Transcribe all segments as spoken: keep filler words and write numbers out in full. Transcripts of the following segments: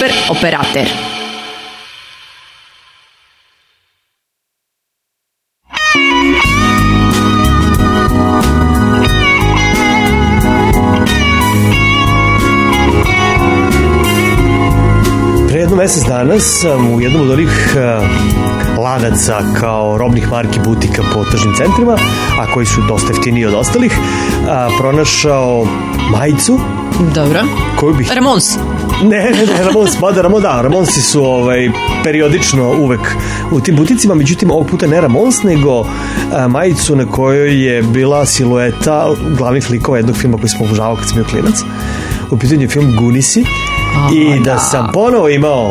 super operater. Jedno mesec danas sam u jednom od onih uh, lanaca kao robnih marki butika po tržnim centrima, a koji su dosta jeftiniji od ostalih, uh, pronašao majicu. Dobro. Koju bih... Ramons. Ne, ne, ne, Ramons, mada Ramons, da, Ramonsi su ovaj, periodično uvek u tim buticima, međutim ovog puta ne Ramons, nego uh, majicu na kojoj je bila silueta glavnih likova jednog filma koji smo obožavao kad sam bio klinac. U pitanju je film Gooniesi. Oh, i da, da sam ponovo imao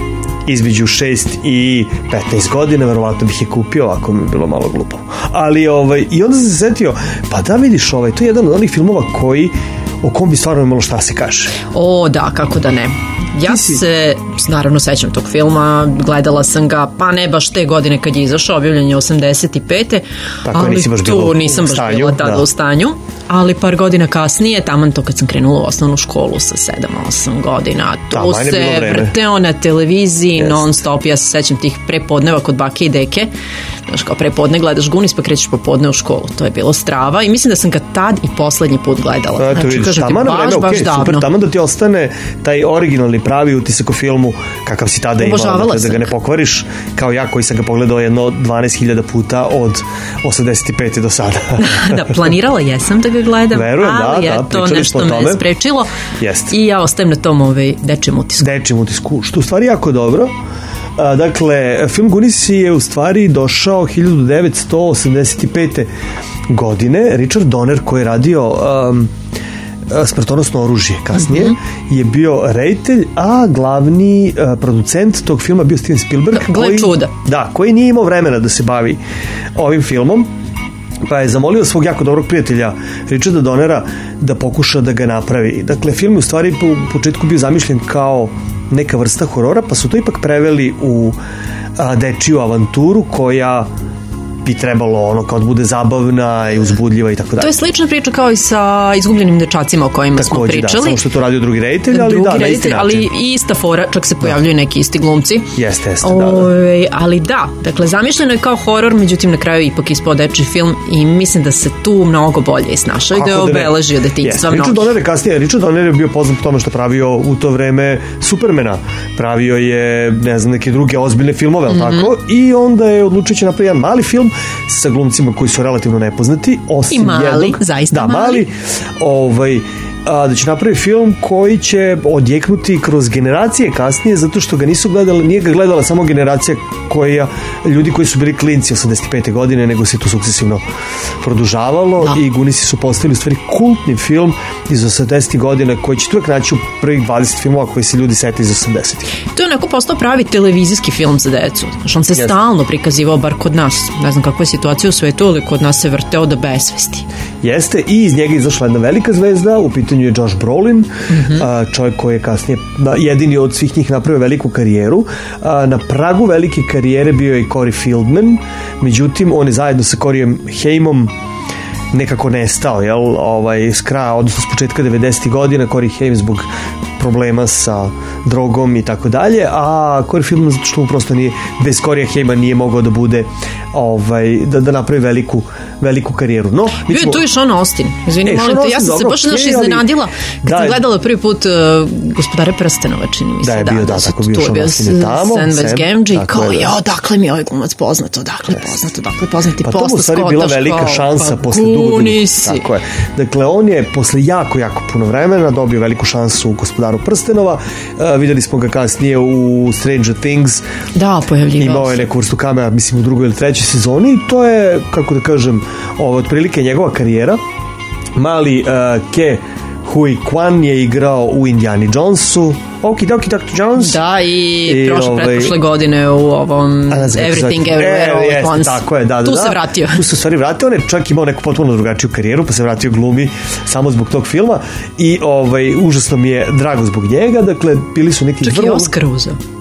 između šest i petnaest godina, verovatno bih je kupio, ako mi je bilo malo glupo. Ali, ovaj, i onda sam se setio, pa da vidiš, ovaj, to je jedan od onih filmova koji, o kom bi stvarno imalo šta se kaže. O, da, kako da ne. Ja si... se, naravno, sećam tog filma, gledala sam ga, pa ne baš te godine kad je izašao, objavljen je osamdeset pete, tako, ali nisi baš tu nisam baš stanju, bila tada da. u stanju, ali par godina kasnije, taman to kad sam krenula u osnovnu školu sa sedam osam godina, to da, se vrteo na televiziji yes. non stop, ja se sećam tih prepodneva kod bake i deke, znaš, kao prepodne gledaš Goonies pa krećeš popodne u školu, to je bilo strava i mislim da sam ga tad i poslednji put gledala. Da, znači, vidiš, kažem ti, baš, vreme, baš okay, davno. Super, tamo da ti ostane taj originalni pravi utisak o filmu kakav si tada imao, dakle, da ga ne pokvariš kao ja koji sam ga pogledao jedno dvanaest hiljada puta od osamdeset pete do sada. Da, planirala jesam da ga gledam, verujem, ali da, je da, to nešto me sprečilo. Jest. I ja ostajem na tom ovaj dečjem utisku. Dečjem utisku, što u stvari jako dobro. A, dakle, film Gooniesi je u stvari došao hiljadu devetsto osamdeset pete godine. Richard Donner, koji je radio um, Smrtonosno oružje kasnije, mm-hmm. je bio reditelj, a glavni uh, producent tog filma bio Steven Spielberg. Da, gle čuda. Da, koji nije imao vremena da se bavi ovim filmom, pa je zamolio svog jako dobrog prijatelja Richarda Donnera da pokuša da ga napravi. Dakle, film je u stvari po početku bio zamišljen kao neka vrsta horora, pa su to ipak preveli u a, dečiju avanturu koja bi trebalo ono kao da bude zabavna i uzbudljiva i tako dalje. To je slična priča kao i sa Izgubljenim dečacima o kojima takođe, smo pričali. Da, samo što to radio drugi reditelj, ali drugi da, reditelj, na isti način. Ali i ista fora, čak se pojavljuju neki isti glumci. Jeste, jeste, o, da, da. Ali da, dakle, zamišljeno je kao horor, međutim na kraju ipak ispao dečiji film i mislim da se tu mnogo bolje isnašao i da je obeležio detinjstva mnogi. Richard Donner je kasnije, Richard Donner je bio poznat po tome što pravio u to vreme Supermana, pravio je, ne znam, neke druge ozbiljne filmove, mm-hmm. tako, i onda je odlučio će napraviti jedan mali film sa glumcima koji su relativno nepoznati, osim i mali, jednog, zaista da, mali, mali ovaj, a, da će napraviti film koji će odjeknuti kroz generacije kasnije, zato što ga nisu gledali, nije ga gledala samo generacija koja, ljudi koji su bili klinci osamdeset pete godine, nego se to sukcesivno produžavalo, da. I Gooniesi su postavili u stvari kultni film iz osamdesetih godina koji će uvek naći u prvih dvadeset filmova koji se ljudi sete iz osamdesetih. To je onako postao pravi televizijski film za decu. Znači, on se yes. stalno prikazivao, bar kod nas. Ne znam kakva je situacija u svetu, ali kod nas se vrteo do besvesti. Jeste, i iz njega je izašla jedna velika zvezda, u pitanju je Josh Brolin, mm-hmm. a, čovjek koji je kasnije jedini od svih njih napravio veliku karijeru. A, na pragu velike karijere bio je i Corey Feldman, međutim on je zajedno sa Coreyem Haimom nekako nestao, jel, ovaj, s kraja, odnosno s početka devedesetih godina. Corey Haim zbog problema sa drogom i tako dalje, a Corey Feldman zato što mu prosto nije, bez Coreyja Haima nije mogao da bude ovaj, da, da napravi veliku veliku karijeru. No, bio je tu i Sean Austin. Izvini, e, molim te, ja sam dobro, se baš naš iznenadila kad da, sam gledala prvi put uh, Gospodare prstenova, čini mi se. Da, je bio, da, da tako bio Sean Austin je tamo. Sam West Gamgee, kao, jo, dakle mi ovaj glumac poznato, odakle poznato, odakle poznati, pa posle to mu stvari bila velika šansa pa, posle dugo, dugo. Tako je. Dakle, on je posle jako, jako puno vremena dobio veliku šansu u Gospodaru prstenova. Uh, videli smo ga kasnije u Stranger Things. Da, pojavljivao. Imao je neku vrstu kamera, mislim, u drugoj ili trećoj sezoni. To je, kako da kažem, ovo, otprilike njegova karijera. Mali uh, Ke Huy Quan je igrao u Indiana Jonesu. Okidoki doktor Jones. Da, i, I prošle, ovaj, pretprošle godine u ovom Everything Everywhere All at Once. Tako je, da, da, tu da. se vratio. Tu se stvari vratio. On je čak imao neku potpuno drugačiju karijeru, pa se vratio glumi samo zbog tog filma. I ovaj, užasno mi je drago zbog njega. Dakle, bili su neki... Čak vrlo... i Oscar uzeo.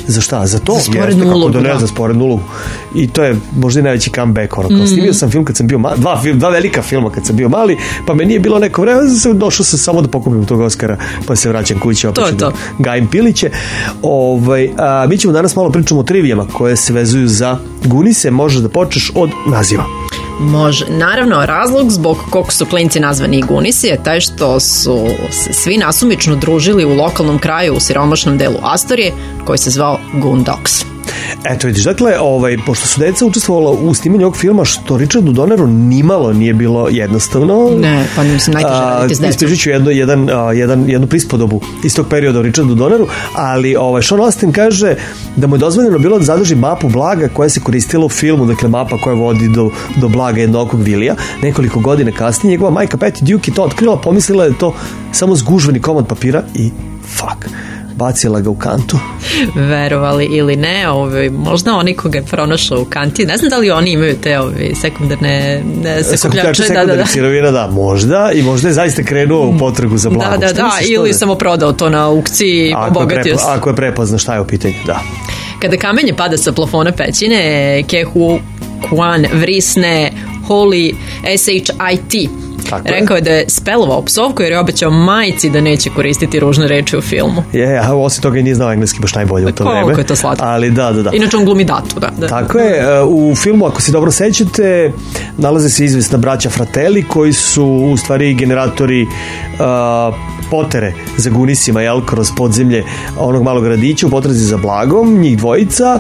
Za šta? Za to? Za sporednu ulogu, da. Ne, za sporednu ulogu. I to je možda i najveći comeback. Ono, kao mm. snimio sam film kad sam bio mali, dva, dva velika filma kad sam bio mali, pa me nije bilo neko vreme, došao sam samo da pokupim tog Oskara, pa se vraćam kući, opet da gajim piliće. Ovaj, a, mi ćemo danas malo pričamo o trivijama koje se vezuju za Gooniese. Možeš da počneš od naziva. Može. Naravno, razlog zbog kog su klinci nazvani Gooniesi je taj što su se svi nasumično družili u lokalnom kraju u siromašnom delu Astorije koji se zvao Goondocks. Eto vidiš, dakle, ovaj, pošto su deca učestvovala u snimanju ovog filma, što Richardu Donneru nimalo nije bilo jednostavno. Ne, pa mislim najteže raditi s decom. Ispričat ću jedno, jedan, jedan, jednu prispodobu iz tog perioda o Richardu Donneru, ali ovaj, Sean Astin kaže da mu je dozvoljeno bilo da zadrži mapu blaga koja se koristila u filmu, dakle mapa koja vodi do, do blaga jednokog Vilija. Nekoliko godina kasnije njegova majka Patty Duke je to otkrila, pomislila da je to samo zgužvani komad papira i fuck, bacila ga u kantu. Verovali ili ne, ovaj, možda oni koga je pronašao u kanti, ne znam da li oni imaju te ovaj, sekundarne ne, sakupljače, sekundarne da, da. sirovina, da, možda, i možda je zaista krenuo u potragu za blagom. Da, da, da, ili da? samo prodao to na aukciji i obogatio se. Ako je prepozna šta je u pitanju, da. Kada kamenje pada sa plafona pećine, Kehu Kwan vrisne Holy S H I T. Tako rekao je da je spelovao psovku jer je obećao majci da neće koristiti ružne reči u filmu. Je, a osim toga i nije znao engleski baš najbolje u to vreme. Koliko je to slatko. Ali da, da, da. Inače on glumi datu, da. da. Tako je, u filmu, ako se dobro sećate, nalaze se izvesna braća Fratelli koji su u stvari generatori uh, potere za Gooniesima, jel, kroz podzemlje onog malog gradića u potrazi za blagom, njih dvojica.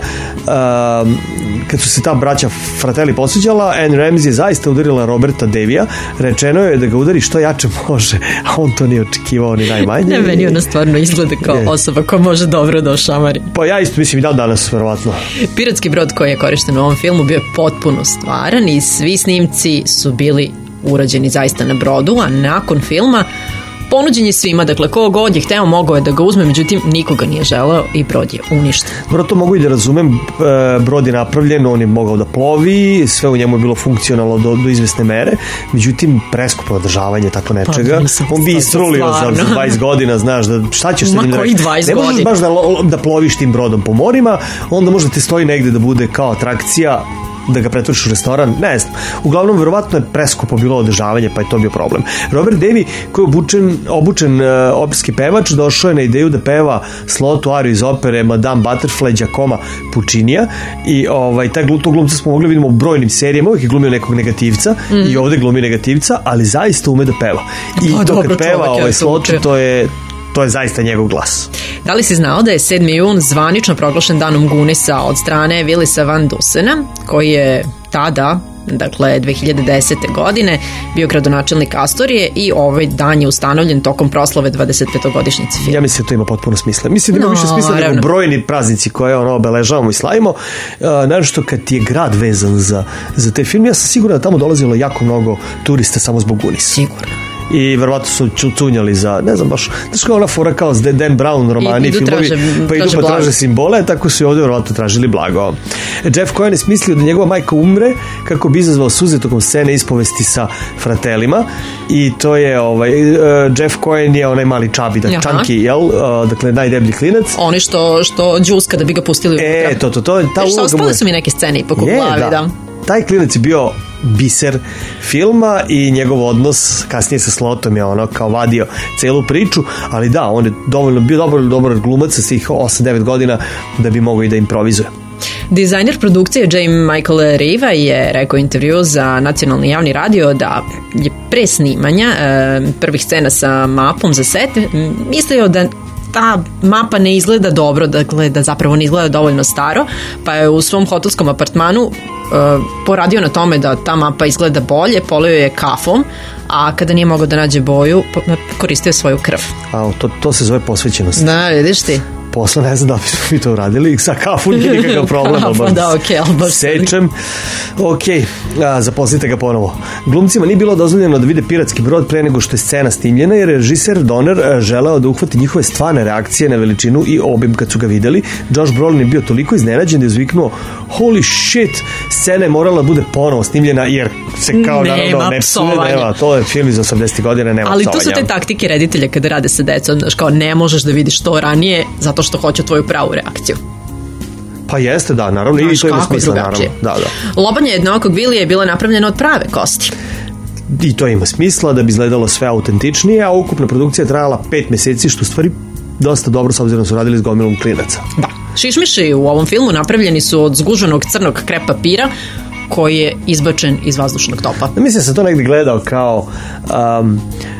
Uh, kad su se ta braća Fratelli posveđala, Anne Ramsey je zaista udarila Roberta Davija, rečeno je da ga udari što jače može, a on to nije očekivao ni najmanje. Ne, meni ona stvarno izgleda kao je. osoba koja može dobro da ošamari. Pa ja isto mislim i dan danas, verovatno. Piratski brod koji je korišten u ovom filmu bio je potpuno stvaran i svi snimci su bili urađeni zaista na brodu, a nakon filma ponuđen je svima, dakle ko god je hteo mogao je da ga uzme, međutim nikoga nije želeo i brod je uništen. Dobro, to mogu i da razumem, brod je napravljen, on je mogao da plovi, sve u njemu je bilo funkcionalno do, do izvesne mere, međutim preskupo održavanje tako nečega, pa, on bi istrulio za, za dvadeset godina, znaš, da, šta ćeš sa njim da reći? Ne možeš baš da, da ploviš tim brodom po morima, onda možda te stoji negde da bude kao atrakcija, da ga pretvoriš u restoran, ne znam. Uglavnom, verovatno je preskupo bilo održavanje, pa je to bio problem. Robert Davi, koji je obučen, obučen uh, operski pevač, došao je na ideju da peva slotu ariju iz opere Madame Butterfly Giacomo Puccinija i ovaj, taj glu, to glumca smo mogli vidimo u brojnim serijama, uvijek je glumio nekog negativca mm. i ovde glumi negativca, ali zaista ume da peva. I pa, to dobro, kad peva ovaj slotu, to je to je zaista njegov glas. Da li si znao da je sedmi jun zvanično proglašen danom Gooniesa od strane Willisa Van Dusena, koji je tada, dakle dve hiljade desete godine, bio gradonačelnik Astorije i ovaj dan je ustanovljen tokom proslave dvadesetpetogodišnjice filma. Ja mislim da to ima potpuno smisla. Mislim da ima no, više smisla nego brojni praznici koje ono obeležavamo i slavimo. Uh, naravno kad ti je grad vezan za, za te filme, ja sam siguran da tamo dolazilo jako mnogo turista samo zbog Gooniesa. Sigurno. I verovatno su čucunjali za, ne znam baš, znaš kao ona fora kao Dan Brown romani, I, idu filmovi, traže, pa idu pa traže simbole, tako su i ovdje verovatno tražili blago. Jeff Cohen je smislio da njegova majka umre kako bi izazvao suze tokom scene ispovesti sa Fratelima i to je ovaj, uh, Jeff Cohen je onaj mali čabi, da, čanki, jel? Uh, dakle, najdeblji klinac. Oni što, što džuska da bi ga pustili unutra. E, to, to, to. Ta e, šta, ostale su mi neke scene ipak u glavi, da. da. Taj klinac je bio biser filma i njegov odnos kasnije sa slotom je ono kao vadio celu priču, ali da, on je dovoljno bio dobar, dobar glumac sa svih osam devet godina da bi mogao i da improvizuje. Dizajner produkcije James Michael Riva je rekao intervju za nacionalni javni radio da je pre snimanja e, prvih scena sa mapom za set mislio da ta mapa ne izgleda dobro, dakle da zapravo ne izgleda dovoljno staro, pa je u svom hotelskom apartmanu uh, poradio na tome da ta mapa izgleda bolje, polio je kafom, a kada nije mogao da nađe boju, koristio svoju krv. A, to, to se zove posvećenost. Da, vidiš ti. Posle ne znam da bismo mi to uradili sa kafu nije nikakav problem, ali baš da, okay, ali baš sečem. Ok, a, zaposlite ga ponovo. Glumcima nije bilo dozvoljeno da vide piratski brod pre nego što je scena snimljena, jer je režiser Donner želeo da uhvati njihove stvarne reakcije na veličinu i obim kad su ga videli. Josh Brolin je bio toliko iznenađen da je uzviknuo holy shit, scena je morala da bude ponovo snimljena jer se kao nema naravno ne psuje, nema, to je film iz osamdesetih godina, nema ali psovanja. Tu su te taktike reditelja kada rade sa decom, znaš, kao ne možeš da vidiš to ranije zato što hoće tvoju pravu reakciju. Pa jeste, da, naravno, i to ima smisla, naravno. Da, da. Lobanje jednookog Vilija je bilo napravljeno od prave kosti. I to ima smisla da bi izgledalo sve autentičnije, a ukupna produkcija je trajala pet meseci, što u stvari dosta dobro, s obzirom da su radili s gomilom klinaca. Da. Šišmiši u ovom filmu napravljeni su od zguženog crnog krep papira koji je izbačen iz vazdušnog topa. Mislim da sam to negdje gledao kao um,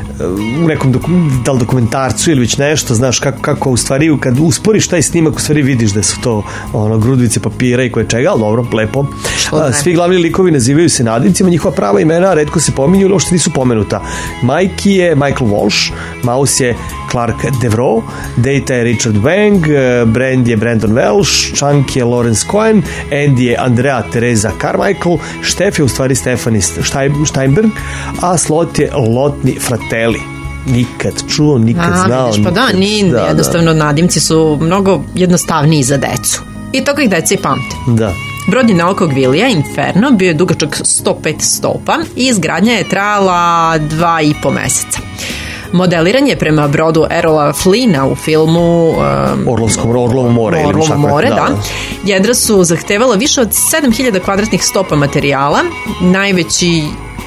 u nekom doku, da li dokumentarcu ili već nešto, znaš kako, kako u stvari kad usporiš taj snimak u stvari vidiš da su to ono, grudvice papira i koje čega, ali dobro, lepo. A, svi glavni likovi nazivaju se nadimcima, njihova prava imena retko se pominju ili uopšte nisu pomenuta. Mikey je Michael Walsh, Mouse je Clark Devereaux, Data je Richard Wang, Brand je Brandon Welsh, Chunk je Lawrence Cohen, Andy je Andrea Teresa Carmichael, Štef je u stvari Stephanie Steinberg, a Slot je Lotni Fratelli. Nikad čuo, nikad a, znao. Vidiš, pa da, ni, da, jednostavno da. Nadimci su mnogo jednostavniji za decu. I toga ih deca i pamte. Da. Brod jednookog Vilija, Inferno, bio je dugačak sto pet stopa i izgradnja je trajala dva i po meseca. Modeliranje prema brodu Erola Flina u filmu um, Orlovskom, Orlovo more, Orlovo more, da. da. Jedra su zahtevala više od sedam hiljada kvadratnih stopa materijala. Najveći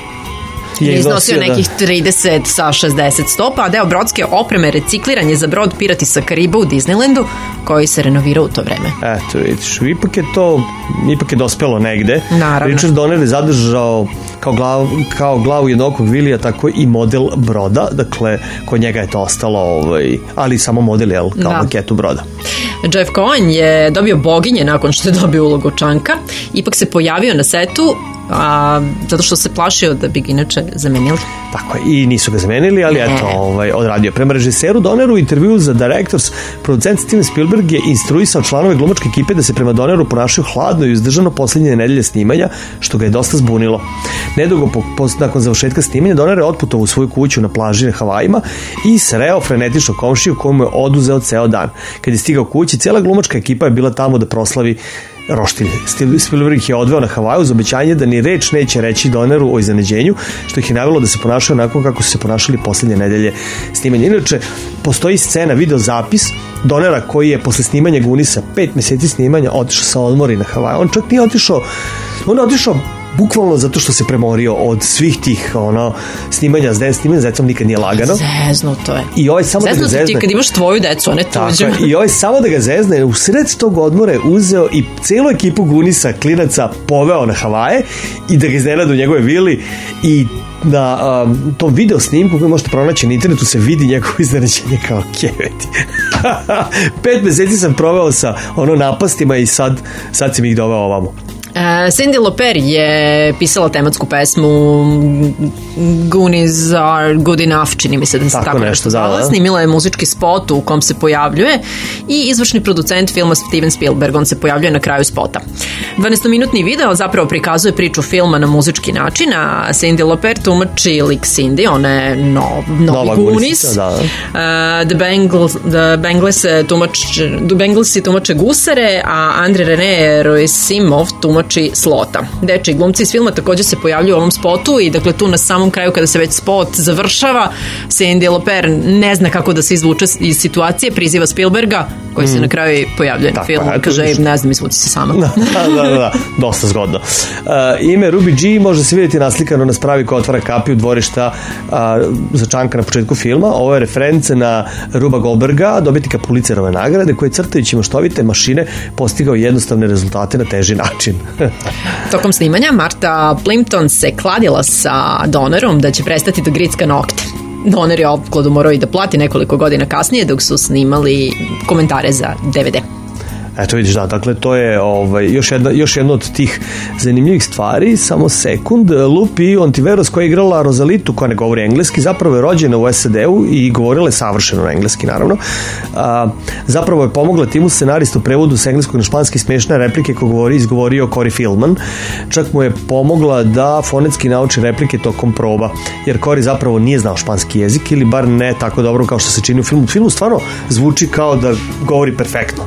je iznosio nekih trideset sa šezdeset stopa, a deo brodske opreme recikliran je za brod Pirati sa Kariba u Disneylandu, koji se renovirao u to vreme. Eto, vidiš, ipak je to ipak je dospelo negde. Naravno. Richard Donner je zadržao kao glavu, kao glavu jednookog Vilija tako i model broda, dakle, kod njega je to ostalo, ovaj, ali samo model, jel, kao da. Maketu broda. Jeff Cohen je dobio boginje nakon što je dobio ulogu Čanka, ipak se pojavio na setu a, zato što se plašio da bi ga inače zamenili. Tako je, i nisu ga zamenili, ali eto, ovaj, odradio. Prema režiseru Donneru u intervju za Directors, producent Steven Spielberg je instruisao članove glumačke ekipe da se prema Donneru ponašaju hladno i uzdržano posljednje nedelje snimanja, što ga je dosta zbunilo. Nedugo po, po, nakon završetka snimanja, Donner je otputovao u svoju kuću na plaži na Havajima i sreo frenetičnog komšiju kojemu je oduzeo ceo dan. Kad je stigao kući, cijela glumačka ekipa je bila tamo da proslavi roštilj. Spielberg je odveo na Havaju uz obećanje da ni reč neće reći Donneru o iznenađenju, što ih je navelo da se ponašaju onako kako su se ponašali posljednje nedelje snimanja. Inače, postoji scena, video zapis Donnera koji je posle snimanja Gunisa, pet meseci snimanja, otišao sa odmori na Havaju. On čak nije otišao, on je otišao bukvalno zato što se premorio od svih tih ono, snimanja s decom, snimanja s decom nikad nije lagano. Zezno to je. I ovaj samo zezno da ga zezne. Ti kad imaš tvoju decu, a ne tuđu. I ovaj samo da ga zezne, u sred tog odmora je uzeo i celu ekipu Gunisa, klinaca, poveo na Havaje i da ga iznenada u njegove vili i na um, tom video snimku koji možete pronaći na internetu se vidi njegovo iznenađenje kao keveti. Pet meseci sam proveo sa ono napastima i sad, sad sam ih doveo ovamo. Uh, Cyndi Lauper je pisala tematsku pesmu Goonies are good enough, čini mi se da se tako, tako nešto zvala. Snimila je muzički spot u kom se pojavljuje i izvršni producent filma Steven Spielberg, on se pojavljuje na kraju spota. dvanaestominutni video zapravo prikazuje priču filma na muzički način, a Cyndi Lauper tumači lik Cindy, ona je no, novi Goonies. Da. Uh, The Bangles, The Bangles tumače, The Banglesi tumače gusare, a Andre René Roisimov tumači Slota. Deči glumci iz filma također se pojavljuju u ovom spotu i dakle tu na samom kraju kada se već spot završava, Cyndi Lauper ne zna kako da se izvuče iz situacije, priziva Spielberga koji mm. se na kraju pojavljuje na filmu, kaže ne znam, izvuci se sama. Da, da, da, da, dosta zgodno. Uh, ime Ruby G može se vidjeti naslikano na spravi koja otvara kapiju dvorišta uh, za Čanka na početku filma. Ovo je reference na Ruba Goldberga, dobitnika Pulitzerove nagrade, koji crtajući maštovite mašine postigao jednostavne rezultate na teži način. Tokom snimanja Marta Plimpton se kladila sa Donnerom da će prestati da gricka nokte. Donner je opkladu morao i da plati nekoliko godina kasnije dok su snimali komentare za D V D. Eto vidiš, da, dakle to je ovaj, još, jedna, još jedna od tih zanimljivih stvari. Samo sekund. Lupi Ontiveros koja je igrala Rosalitu, koja ne govori engleski, zapravo je rođena u S A D-u i govorila je savršeno na engleski, naravno. A, zapravo je pomogla timu scenaristu u prevodu s engleskog na španski smiješne replike koje govori, izgovorio Corey Feldman. Čak mu je pomogla da fonetski nauči replike tokom proba, jer Corey zapravo nije znao španski jezik ili bar ne tako dobro kao što se čini u filmu. U filmu stvarno zvuči kao da govori perfektno.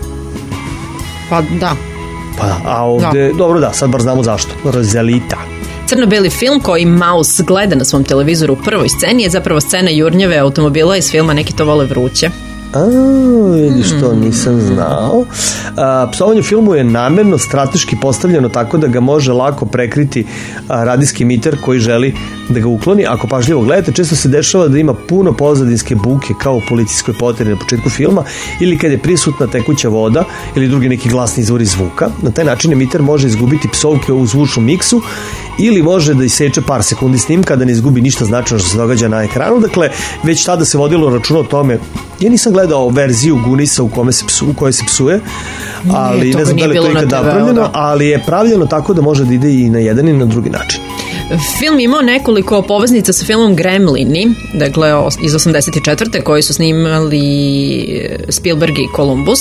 Pa da. Pa da, a ovde, da. Dobro da, sad bar znamo zašto. Rosalita. Crno-beli film koji Mouse gleda na svom televizoru u prvoj sceni je zapravo scena jurnjave automobila iz filma Neki to vole vruće. A, vidiš, to nisam znao. A, psovanje u filmu je namerno strateški postavljeno tako da ga može lako prekriti a, radijski emiter koji želi da ga ukloni. Ako pažljivo gledate, često se dešava da ima puno pozadinske buke kao u policijskoj poteri na početku filma ili kad je prisutna tekuća voda ili drugi neki glasni izvori zvuka. Na taj način emiter može izgubiti psovke u zvučnom miksu ili može da iseče par sekundi snimka da ne izgubi ništa značajno što se događa na ekranu. Dakle, već tada se vodilo računa o tome. Ja nisam gledao verziju Gooniesa u, kome se psu, u kojoj se psuje, ali nije, ne znam da li je to ikad napravljeno, ali je pravljeno tako da može da ide i na jedan i na drugi način. Film imao nekoliko poveznica sa filmom Gremlini, dakle iz osamdeset četvrte koji su snimali Spielberg i Columbus.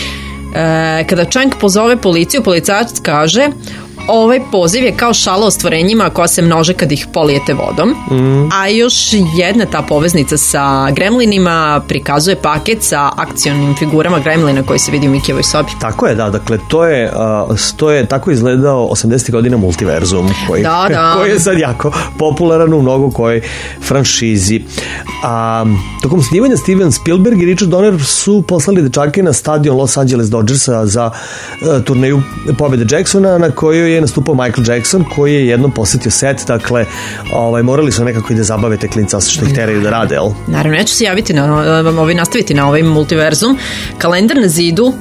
E, kada Chang pozove policiju, policajac kaže: ovaj poziv je kao šala o stvorenjima koja se množe kad ih polijete vodom. Mm. A još jedna ta poveznica sa Gremlinima prikazuje paket sa akcionim figurama Gremlina koji se vidi u Mikijevoj sobi. Tako je, da, dakle to je, uh, to je tako izgledao osamdesetih godina multiverzum koji, da, da. koji je sad jako popularan u mnogo kojoj franšizi. A tokom snimanja Steven Spielberg i Richard Donner su poslali dečake na stadion Los Angeles Dodgersa za uh, turneju pobjede Jacksona na kojoj je nastupao Michael Jackson koji je jednom posetio set, dakle ovaj, morali su nekako i da zabave te klinca što ih teraju da rade, jel? Naravno, ja ću se javiti na, ovaj, nastaviti na ovaj multiverzum. Kalendar na zidu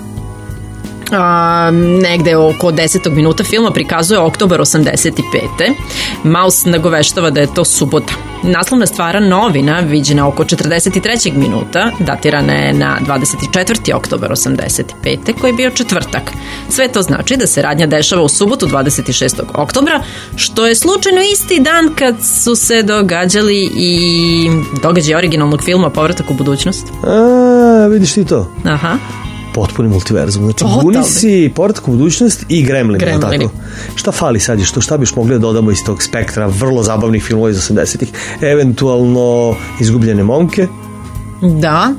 a, negde oko desetog minuta filma prikazuje oktobar osamdeset pete. Mouse nagoveštava da je to subota. Naslovna stvara novina viđena oko četrdeset trećeg minuta, datirana je na dvadeset četvrti oktobar osamdeset pete koji je bio četvrtak. Sve to znači da se radnja dešava u subotu dvadeset šestog oktobra, što je slučajno isti dan kad su se događali i događaji originalnog filma Povratak u budućnost. A, vidiš ti to? Aha. Potpuni multiverzum. Znači, Gooniesi, Povratak u budućnost i Gremlini. Gremlini. Šta fali sad? Što, šta biš mogli da dodamo iz tog spektra vrlo zabavnih filmova iz osamdesetih? Eventualno Izgubljene momke? Da.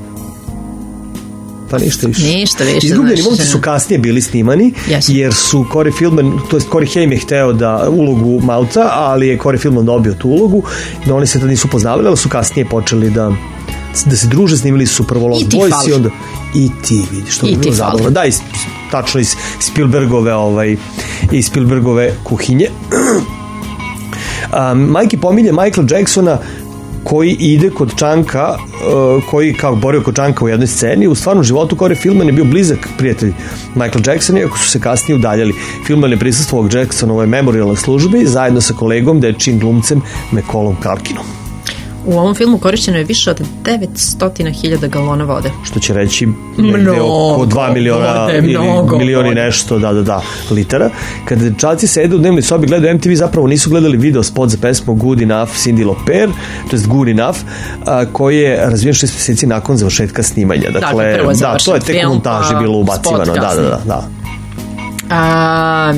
Pa ništa više. Ništa više. Izgubljeni momci su kasnije bili snimani, yes. jer su Corey Feldman, to jest Corey Haim je hteo da ulogu Mauca, ali je Corey Feldman dobio tu ulogu, no oni se tad nisu poznavali, ali su kasnije počeli da da se druže, snimili su prvo Lost Boys i onda i ti vidi što je bilo zabavno. Da, iz, tačno iz Spielbergove ovaj, iz Spielbergove kuhinje. um, Majki pominje Michaela Jacksona koji ide kod Čanka, uh, koji kao borio kod Čanka u jednoj sceni. U stvarnom životu Corey Feldman je bio blizak prijatelj Michael Jacksona, iako su se kasnije udaljali. Feldman je prisustvovao Jacksonovoj memorialnoj službi zajedno sa kolegom dečijim glumcem Macaulayem Culkinom. U ovom filmu korišćeno je više od devetsto hiljada galona vode. Što će reći negde oko dva miliona vode, ili milioni nešto, da, da, da, litara. Kada dečaci sede u dnevnoj sobi gledaju M T V, zapravo nisu gledali video spot za pesmu Good Enough Cyndi Lauper, to jest Good Enough, a, koji je razvijen šest meseci nakon završetka snimanja. Dakle, dakle da, to je tek film, montaži bilo ubacivano. Da, da, da, da. A,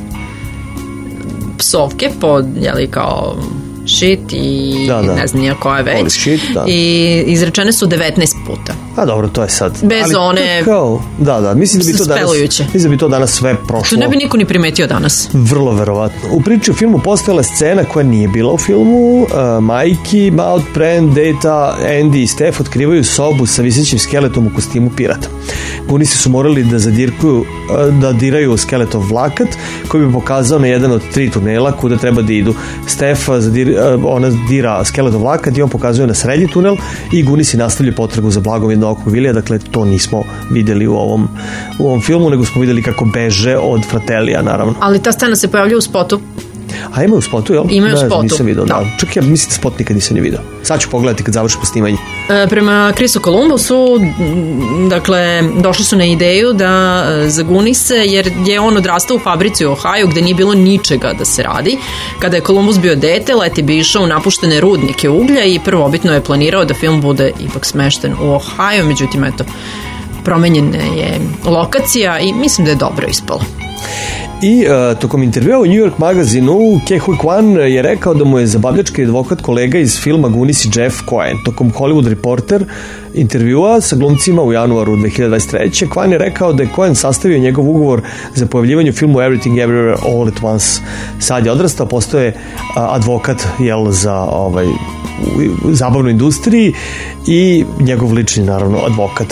psovke pod, jeli kao shit i da, da. ne znam nije koja već shit, da. I izrečene su devetnaest puta. A dobro, to je sad bez ali one kao, da, da, mislim da bi to danas mislim da bi to danas sve prošlo. To ne bi niko ni primetio danas. Vrlo verovatno. U priči u filmu postojala scena koja nije bila u filmu. uh, Mikey, Maud, Brand, Data, Andy i Steph otkrivaju sobu sa visećim skeletom u kostimu pirata. Gooniesi su morali da zadirkuju uh, da diraju skeletov vlakat koji bi pokazao na jedan od tri tunela kuda treba da idu. Steph zadir, uh, ona dira skeletov vlakat i on pokazuje na srednji tunel i Gooniesi nastavljaju potragu za blagom jednookog Vilija. Dakle, to nismo videli u ovom, u ovom filmu, nego smo videli kako beže od Fratelija, naravno. Ali ta scena se pojavlja u spotu. A imaju u spotu, jel? Imaju u spotu. Nisam vidio, da. da. Čak ja mislim da spot nikad nisam ni vidio. Sad ću pogledati kad završi snimanje. E, prema Chrisu Columbusu, dakle, došli su na ideju da za Gooniese, jer je on odrastao u fabrici u Ohio gde nije bilo ničega da se radi. Kada je Columbus bio dete, leti bi išao u napuštene rudnike uglja i prvobitno je planirao da film bude ipak smešten u Ohio, međutim, eto, promenjena je lokacija i mislim da je dobro ispalo. I uh, tokom intervjua u New York magazinu Ke Huy Quan je rekao da mu je zabavljački advokat kolega iz filma Goonies i Jeff Cohen. Tokom Hollywood Reporter intervjua sa glumcima u januaru dve hiljade dvadeset treće. Quan je rekao da je Cohen sastavio njegov ugovor za pojavljivanje u filmu Everything Everywhere All at Once. Sad je odrastao, postoje advokat jel, za ovaj, u zabavnoj industriji i njegov lični naravno advokat.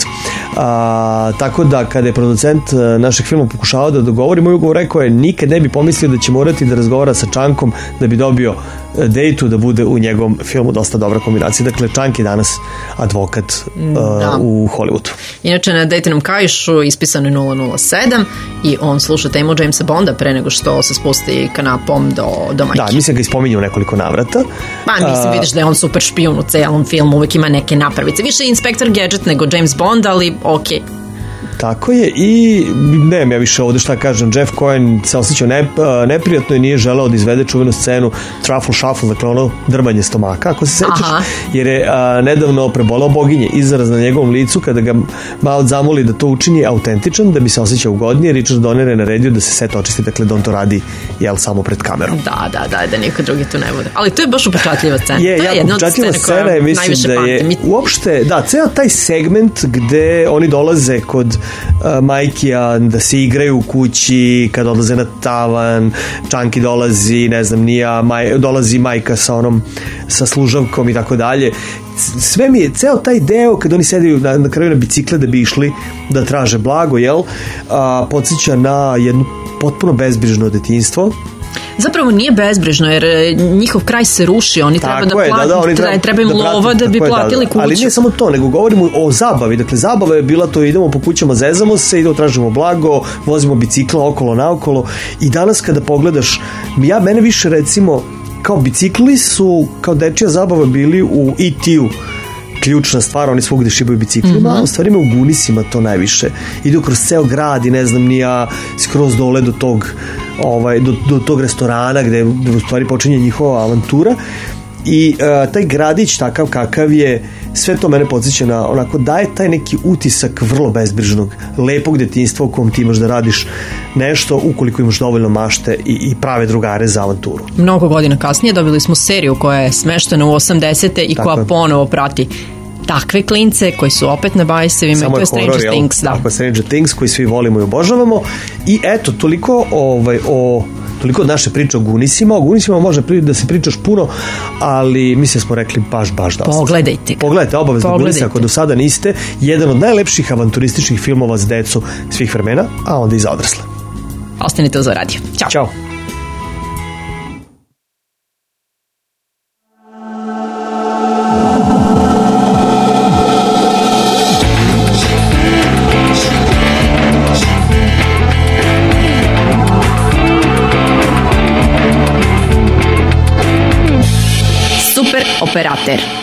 A, tako da kada je producent našeg filma pokušavao da dogovori moj ugovor, rekao je nikad ne bi pomislio da će morati da razgovara sa Čankom da bi dobio dejtu da bude u njegovom filmu. Dosta dobra kombinacija. Dakle, Čank je danas advokat uh, u Hollywoodu. Inače na Daytonom kaišu ispisano je nula nula sedam i on sluša temu Jamesa Bonda pre nego što se spusti kanapom do, do majke. Da, mislim ga ispominje u nekoliko navrata. Pa mislim, vidiš da je on super špijun u celom filmu, uvijek ima neke napravice. Više je Inspektor Gadget nego James Bond, ali okej. Okay. Tako je i ne, ja više ovde šta kažem, Jeff Cohen se osjećao ne, neprijatno i nije želeo da izvede čuvenu scenu Truffle Shuffle, dakle ono drmanje stomaka, ako se sećaš. Aha. Jer je a, nedavno prebolao boginje. Izraz na njegovom licu kada ga Mao zamoli da to učini autentičan, da bi se osjećao ugodnije, Richard Donner je naredio da se set očisti, dakle da on to radi jel samo pred kamerom. Da, da, da, da niko drugi tu ne bude. Ali to je baš upečatljiva scena. Je, to je jako upečatljiva scena je, mislim da je pamtim. Uopšte, da, ceo taj segment gde oni dolaze kod Uh, majkija da se igraju u kući, kad odlaze na tavan, Čanki dolazi, ne znam, nija, maj, dolazi majka sa onom, sa služavkom i tako dalje. Sve mi je, ceo taj deo kad oni sedaju na, na kraju na bicikle da bi išli da traže blago, jel, a, podsjeća na jedno potpuno bezbrižno detinjstvo. Zapravo nije bezbrižno, jer njihov kraj se ruši, oni treba da, je, plati, da, da, oni treba, treba im da lova da bi platili da, da. kuću. Ali nije samo to, nego govorimo o zabavi. Dakle, zabava je bila to, idemo po kućama, zezamo se, idemo tražimo blago, vozimo bicikla okolo naokolo i danas kada pogledaš, ja, mene više recimo, kao bicikli su, kao dečija zabava bili u E T-u ključna stvar, oni svugde šibaju biciklima, mm-hmm. a u stvari me u Goonisima to najviše. Idu kroz ceo grad i ne znam, nija skroz dole do tog ovaj, do, do tog restorana gde, gde u stvari počinje njihova avantura i uh, taj gradić takav kakav je, sve to mene podsjeća na onako, daje taj neki utisak vrlo bezbrižnog, lepog detinjstva u kom ti imaš da radiš nešto ukoliko imaš dovoljno mašte i, i prave drugare za avanturu. Mnogo godina kasnije dobili smo seriju koja je smeštena u osamdesete i tako koja je. Ponovo prati takve klince koji su opet na bajsevima i to je Stranger horror, Things. Da. Tako, Stranger Things koji svi volimo i obožavamo i eto, toliko ovaj, o toliko od naše priče o Goonisima. O Goonisima može da se pričaš puno, ali mislim smo rekli baš, baš dosta. Pogledajte ga. Pogledajte obavezno Goonise ako do sada niste. Jedan od najlepših avanturističkih filmova za decu svih vremena, a onda i za odrasle. Ostanite uz radio. Ćao. Ćao. Operater.